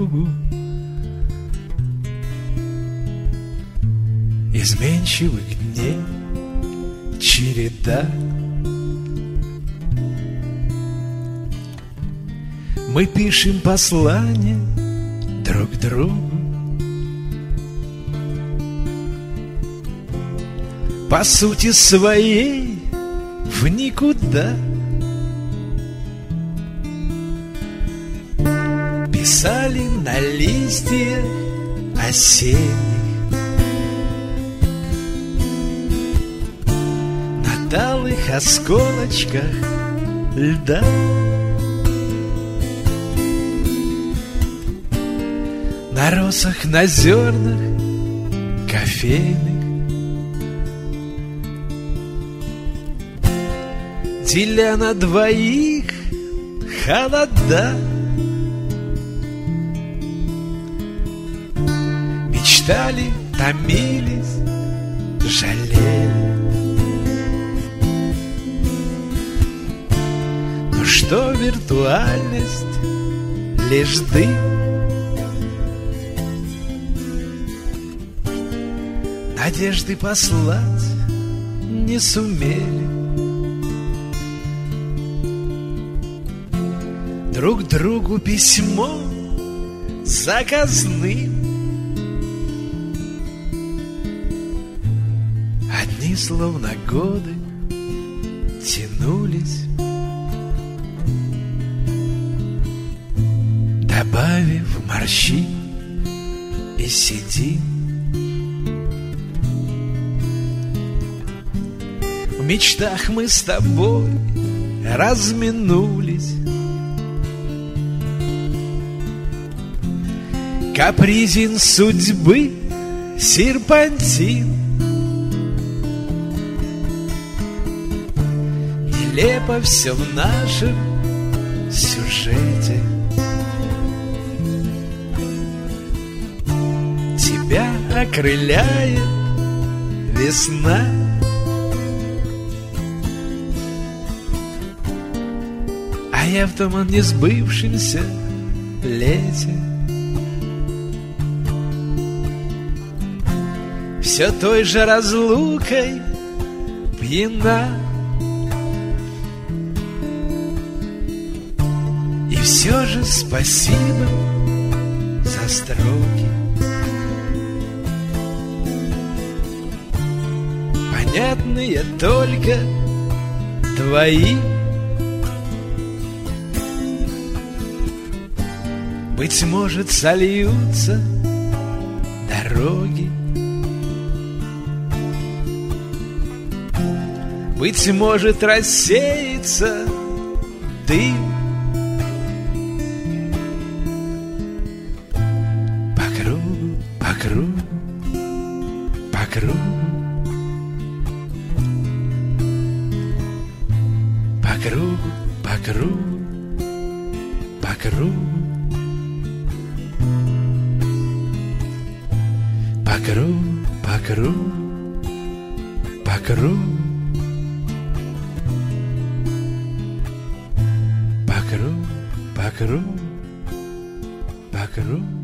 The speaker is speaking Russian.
кругу. Изменчивых дней череда. Мы пишем послания друг другу. По сути своей в никуда. Писали на листьях осенних, на талых осколочках льда. На росах, на зернах кофейных, деля на двоих холода. Мечтали, томились, жалели. Но что виртуальность, лишь дым. Надежды послать не сумели. Друг другу письмо заказным. Одни словно годы тянулись, добавив морщин и седин. В мечтах мы с тобой разминулись. Капризен судьбы серпантин. Нелепо все в нашем сюжете. Тебя окрыляет весна. А я в том несбывшемся лете все той же разлукой пьяна. И все же спасибо за строки, понятные только твои. Быть может, сольются дороги, быть может, рассеется дым. По кругу, по кругу, по кругу, по кругу, по кругу, по кругу, по кругу, по кругу, по кругу. По кругу, по кругу, по кругу.